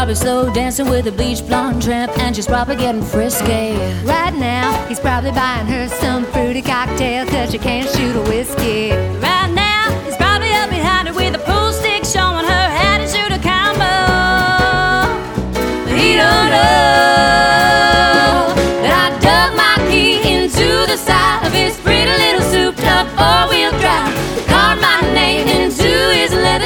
probably slow dancing with a bleach blonde tramp, and she's probably getting frisky. Right now, he's probably buying her some fruity cocktail, 'cause she can't shoot a whiskey. Right now, he's probably up behind her with a pool stick, showing her how to shoot a combo. But he don't know that I dug my key into the side of his pretty little souped-up four-wheel drive, carved my name into his leather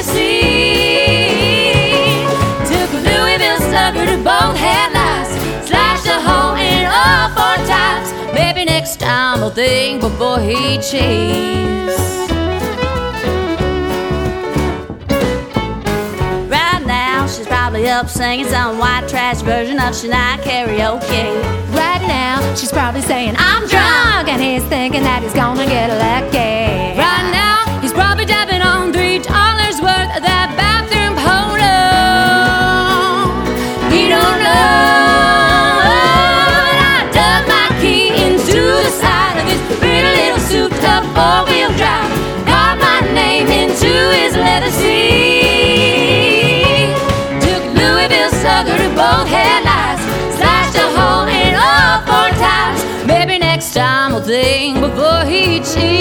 seat. Took a Louisville slugger to both headlights, slashed a hole in all four tires. Maybe next time I'll think before he cheats. Right now she's probably up singing some white trash version of Shania karaoke. Right now, she's probably saying, I'm drunk, and he's thinking that he's gonna get lucky. Right now he's probably dabbing on $3 worth of that bathroom polo. He don't know that I dug my key into the side of his pretty little souped-up four-wheel drive, carved my name into his leather seat. Took a Louisville slugger to both headlights, slashed a hole in all four tires. Maybe next time I'll think before he cheats.